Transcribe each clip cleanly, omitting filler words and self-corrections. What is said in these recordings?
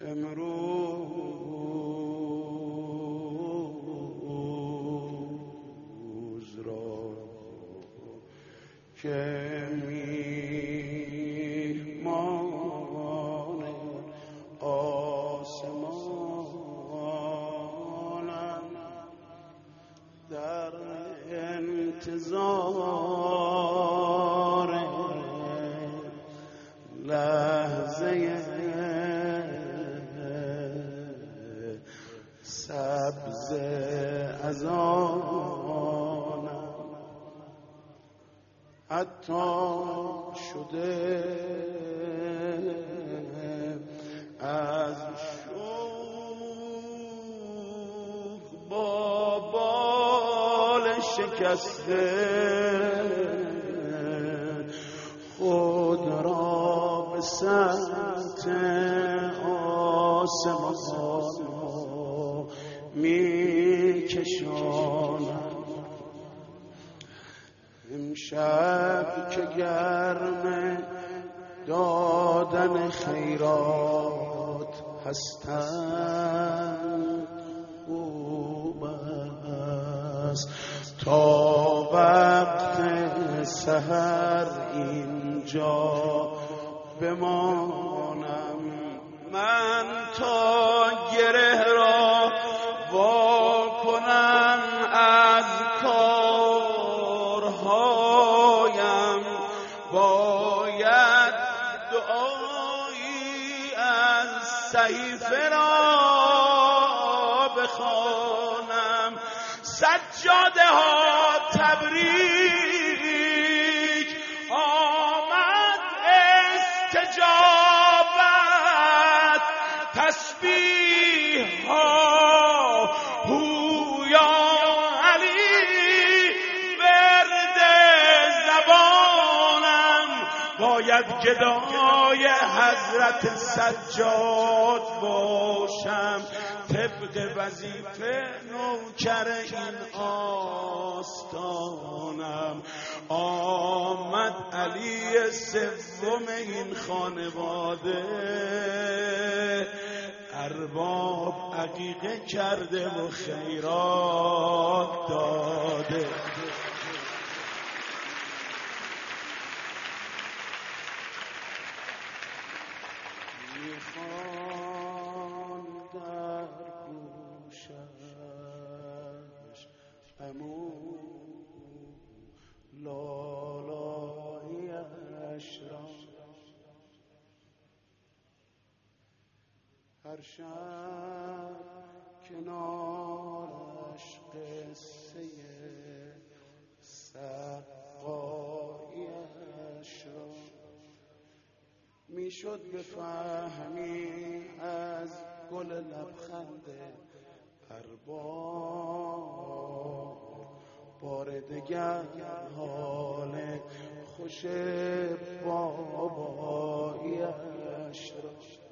امروز را که میهمان آسمانم در انتظار لحظه سبز از آنم عطار شده از شوق با بال شکسته خود را به سمت آسمان می کشانم. امشب که گرم دادن خیرات هستم خوب است تا وقت سحر اینجا بمانم. من تا گره را وا کنم از کارهایم باید دعایی از صحیفه را بخوانم. سجاده ها تبریک آمد استجابت تسبیح ها هویا علی ورد زبانم باید گدای حضرت سجاد باشم طبق وظیفه نوکر این آستانم. آمد علی سوم این خانواده ارباب عقیقه کرده و خیرات داده. میخوان در گوشش امو لالایش را هر شب کنارش قصه سقایش را میشد بفهمی از گل لبخند ارباب بار دگر حال خوش بابایش را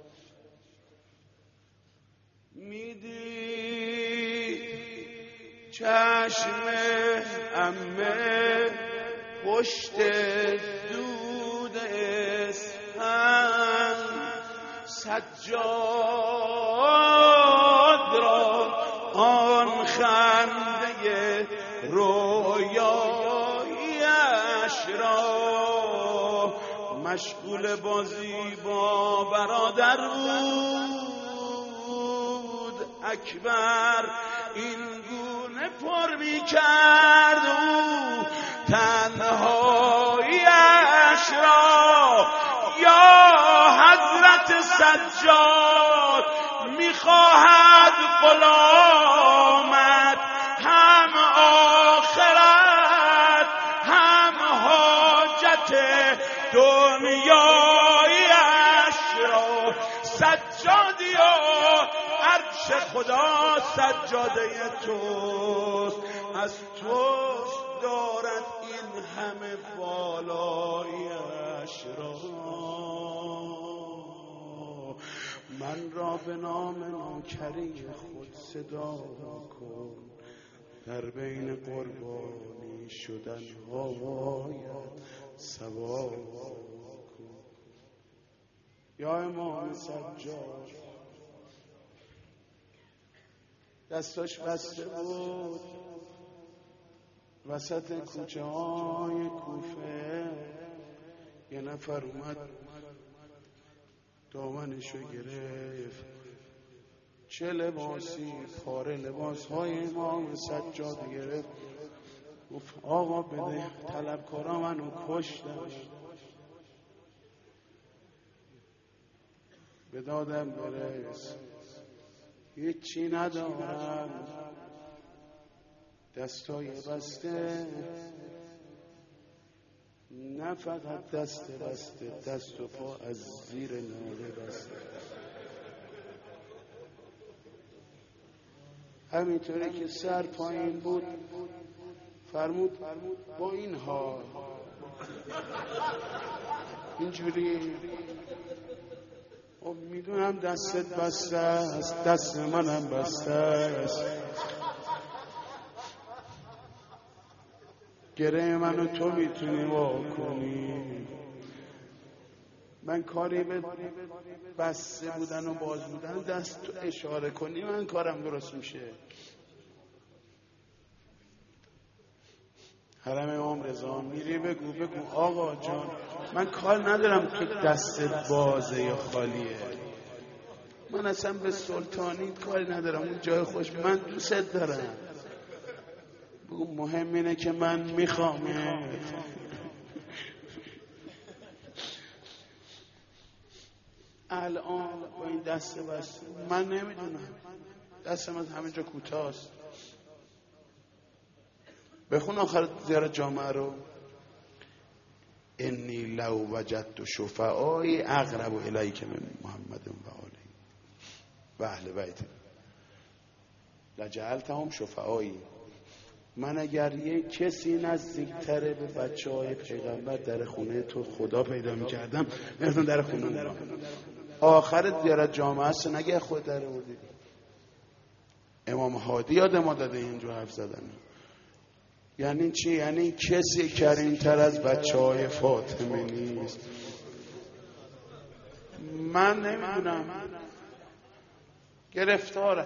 میدید چشم عمه پشت دود اسپند سجاد را آن خنده رویایش را مشغول بازی با برادر بود. اکبر این گونه پر می کرد او تنهایش را. یا حضرت سجاد میخواهد غلامت هم آخرت هم حاجت دنیایش را. سجادیا عرش خدا سجاده توست از توست دارد این همه بالایش را. من را به نام نوکری خود صدا کن در بین قربانی شدن هایت سوار کن. یا امام سجاد دستاش بسته بود. وسط کوچه های کوفه یه نفر اومد دامنشو گرفت، چه لباسی، پاره لباس های امام سجاد گرفت، گفت آقا بده، طلبکارا منو کشتن، به دادم برس، هیچی ندارم، دستای بسته، نه فقط دست بسته، دست و پا از زیر ناله بسته. همینطوری که سر پایین بود فرمود با این حال اینجوری، میدونم دستت بسته است، دست منم بسته است، گره منو تو میتونی واکنی، من کاری به بسته بودن و باز بودن دست تو اشاره کنی من کارم درست میشه. حرم امام رضا میری بگو آقا جان من کار ندارم تو دستت بازه یا خالیه، من اصلا به سلطانی کاری ندارم، اون جای خوش من دوست دارم، بگو مهم اینه که من میخوامه. الان با این دست بسته من نمیدونم، دست من همینجا کوتاست. بخون آخر زیارت جامعه رو. انی لو وجدت شفعای اقرب الیک من محمد و آله و اهل بیت لجعلتهم شفعایی، من اگر یک کسی نزدیکتره به بچه های پیغمبر در خونه تو خدا پیدا میکردم مثلا در خونه اون. آخر زیارت جامعه است، نگه خود در آوردی. امام هادی یاد ما داده اینجور حرف زدن. یعنی چی؟ یعنی کسی کریمتر از بچه های فاطمه نیست. من نمیدونم، گرفتاره،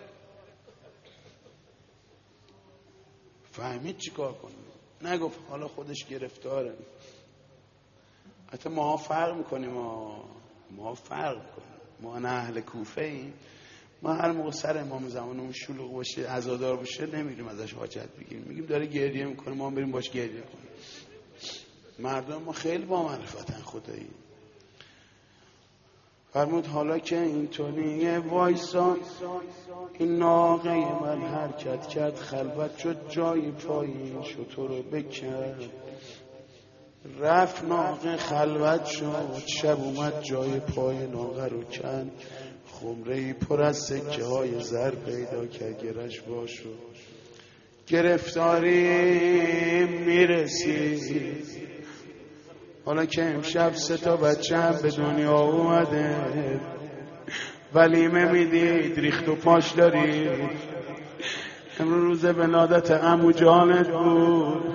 فهمید چی کار کنه؟ نگفت حالا خودش گرفتاره. حتی ما فرق میکنیم، ما فرق کنیم، ما نه اهل کوفه ایم، ما هر موقع سر امام زمانمون شلوغ باشه عزادار باشه نمیریم ازش حاجت بگیریم، میگیم داره گریه میکنه ما بریم باش گریه کنیم. مردم ما خیلی با معرفتن خدایی. فرمود حالا که اینطوریه وایسا، این ناقه من حرکت کرد، خلوت شد جای پایین شتر رو بکرد، رفت ناقه خلوت شد، شب اومد جای پای ناقه رو کند، خمره‌ای پر از سکه های زر پیدا کرد، گرش وا شد، گرفتاری میرسید. حالا که امشب 3 تا بچه هم به دنیا اومده، ولیمه میدید، ریخت و پاش دارید، امروز ولادت عمو جانت بود،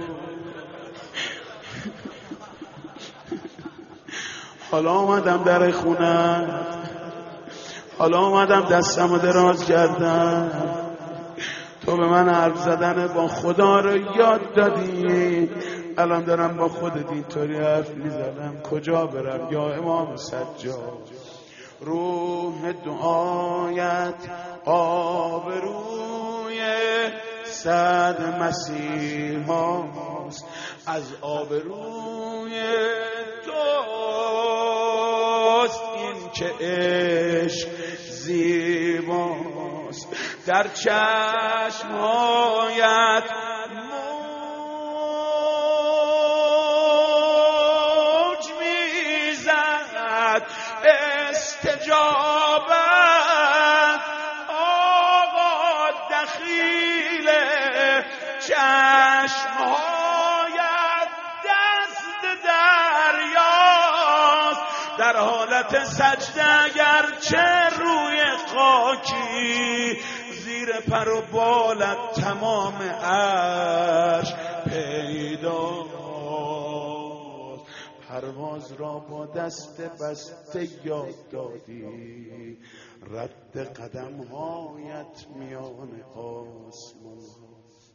حالا اومدم در خونه، حالا اومدم دستمو دراز کردم، تو به من حرف زدن با خدا رو یاد دادی، الان دارم با خودت اینطوری حرف میزنم، کجا برم یا امام سجاد؟ روح دعایت آبروی سعد مسیح هاست، از آبروی توست این که عشق زیباست، در چشمایت موج میزد استجابت، آقا دخیل چشمایت دست دریاست، در حالت سجده اگر چه روی خاکی، زیر پر و بالت تمام عرش پیداست، پرواز را با دست بسته یاد دادی، رد قدم هایت میان آسمان ها.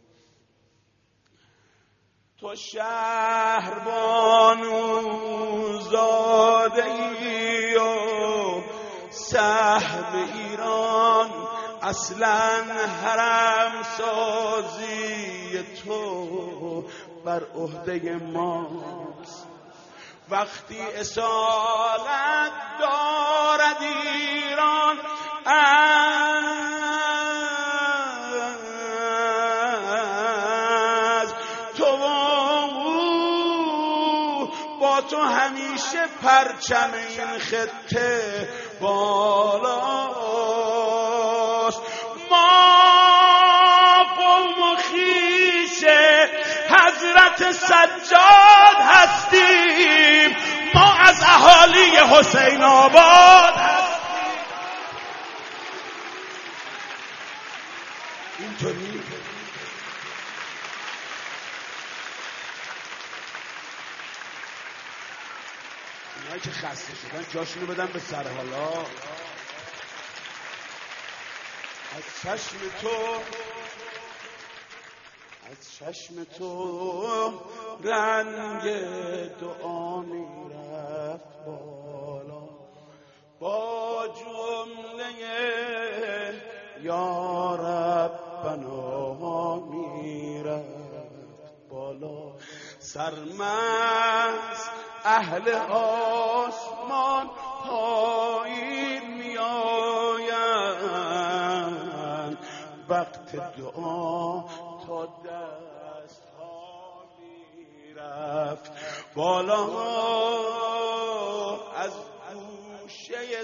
تو شهربانو زاده ای و سهم ایران، اصلا حرم سازی تو بر عهده ماست. وقتی اصالت دارد ایران از تو، با تو همیشه پرچم این خطه بالاست. ما قوم و خویش حضرت سجاد هستیم، ما از اهالی حسین آباد هستیم. اینطوری اونایی که خسته شدن جاشونو بدن به سر حالا. از چشم تو رنگ دعا میرفت بالا، با جمله یا ربنا میرفت بالا. سرمست اهل آسمان پایین میآیند، وقت دعا تا دست ها میرفت بالا. از گوشه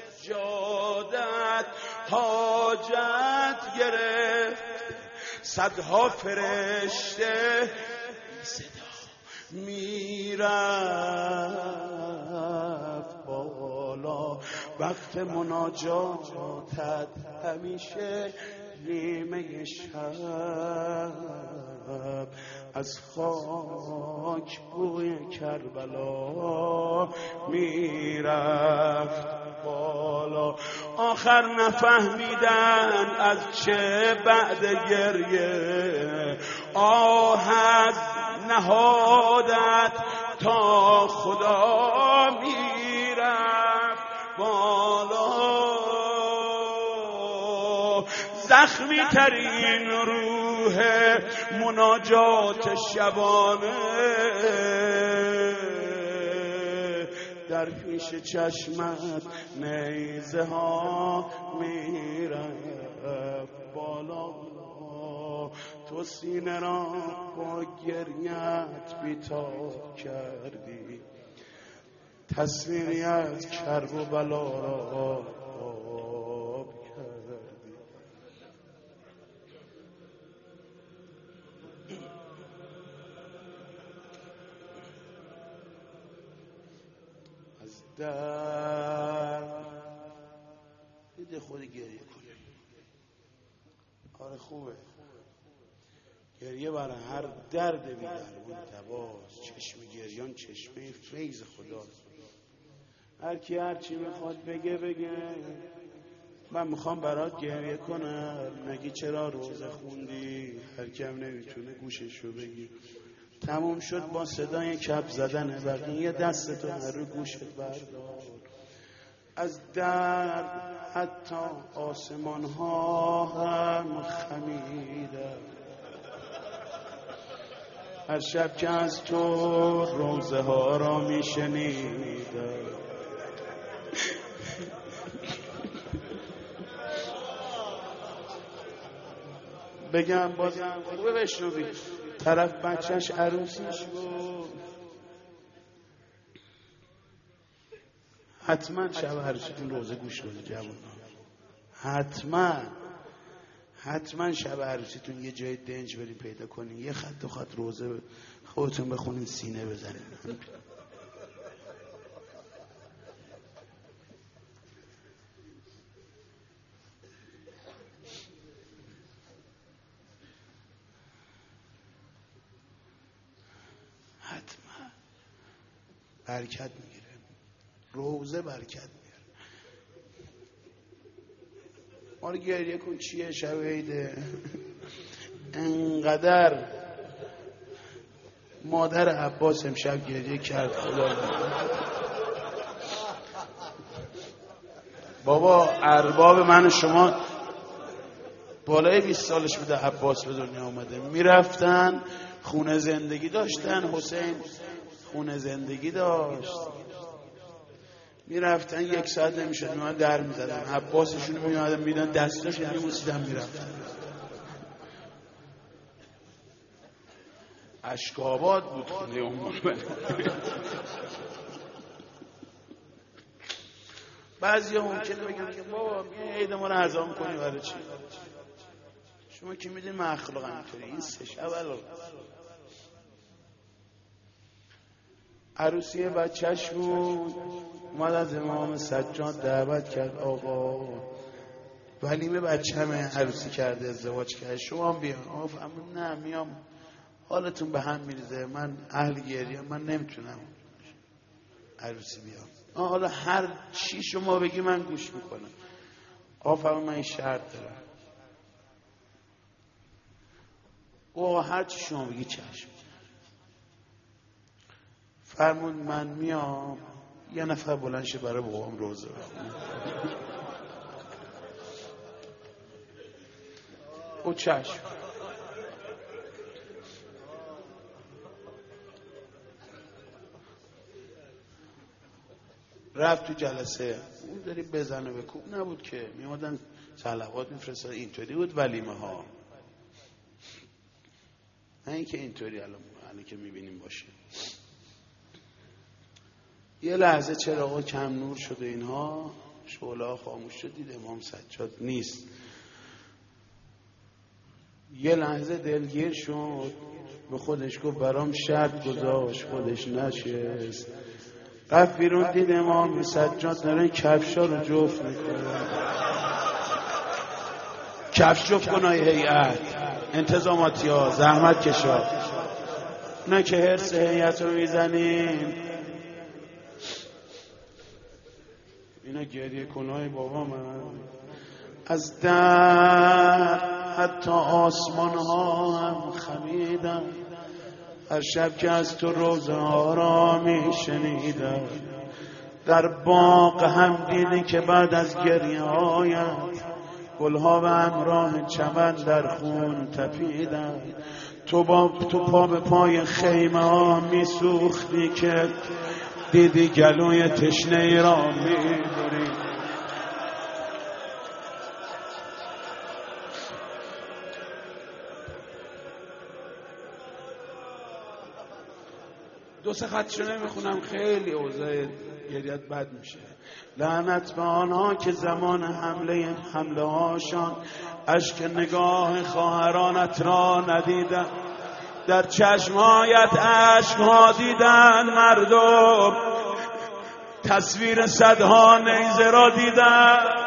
سجادت حاجت گرفت، صدها فرشته صدا میرفت بالا. وقت مناجاتت همیشه نیمه شب، از خاک بوی کربلا میرفت بالا. آخر نفهمیدن از چه بعد گریه آهد نهادت تا خدا میرفت بالا. زخمی ترین روح مناجات شبانه در پیش چشمت نیزه ها میرفت بالا. تو سینه را با گریت بیتاب کردی، تصویری از کرب و بلا را آب کردی. از درد دیده خودی گریه کنی. آره خوبه گریه برای هر درد بی درمون دواست. چشم گریان چشمه فیض خداست. هر کی هر چی میخواد بگه. من میخوام برات گریه کنم، نگی چرا روزه خوندی. هر کی هم نمیتونه گوششو بگی. تموم شد با صدای کپ زدن بقیه دستتو رو گوشت بردار. از درد حتی آسمان ها هم خمیدن. هر شب که از تو روزه ها را میشنیدم، بگم بازم خوبه بشنوی. طرف بچهش عروسیش بود، حتما شب عروسیتون روزه گوش کنید جوان. حتما شب عروسیتون یه جای دنج بریم پیدا کنین، یه خط و خط روزه خودتون بخونین، سینه بزنین. حتما برکت میگیره، روزه برکت میگیره. ما رو گریه کن چیه شب عیده. انقدر مادر عباس امشب گریه کرد خدا. بابا ارباب من و شما بالای 20 سالش بوده عباس به دنیا اومده، میرفتن خونه زندگی داشتن، حسین خونه زندگی داشت، میرفتن 1 ساعت نمیشد میمدن در میزدن، عباسشون میمدن میدن دستاش میموسیدن میرفتن. اشکاباد بود خونه اون. بعضی ها ممکنه بگن که بابا بیا عید ما رو عزا کنی برای چی؟ شما که میدین من اخلاق اینطوری. این 3 شب الان عروسی بچهش بود، اومد از امام سجاد دعوت کرد آقا ولیم بچه‌مه عروسی کرده ازدواج کرده شما هم بیان. آقا فرمود نه میام، حالتون به هم میریزه، من اهل گریه من نمیتونم عروسی بیام. حالا هر چی شما بگی من گوش میکنم. آقا فرمود من این شرط دارم. آقا هر چی شما بگی چشم. فرمود من میام یه نفر بلند شه برای بابام روزه بخونه. او چشم. رفت تو جلسه، اون داری بزنه بکوب نبود که، میامدن صلوات میفرستاد. اینطوری بود ولیمه ها، نه اینکه اینطوری الان که میبینیم باشه. یه لحظه چراغا کم نور شده، اینها شعله ها خاموش شد، دید امام سجاد نیست. یه لحظه دلگیر شد، به خودش گفت برام شرط گذاشت خودش نشست. رفت بیرون دید امام سجاد داره کفشا رو جفت میکنه. کفش جفت کنای هیئت انتظاماتی ها زحمت کشا، نه که حرص هیئت رو میزنیم. اینا گریه کنای بابا من. از در حتی آسمان ها هم خمیدم، هر شب که از تو روز آرامی شنیدم. در باغ هم دیدی که بعد از گریه هایت گلها و همراه چمن در خون تپیدن. تو پا به پای خیمه ها می سوختی که دیدی گلوی تشنه ای را می بری. دو سه خطشو نمیخونم، خیلی اوضاع گریت بد میشه. لعنت به آنها که زمان حمله هاشان اشک نگاه خواهرانت را ندیدن، در چشمهایت اشک ها دیدن مردم، تصویر صدها نیزه را دیدن.